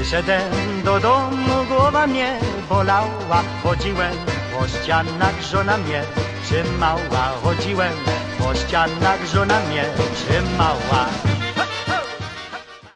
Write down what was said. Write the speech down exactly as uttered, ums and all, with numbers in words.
Szedłem do domu, głowa mnie bolała. Chodziłem po ścianach, żona mnie trzymała. Chodziłem po ścianach, żona mnie trzymała.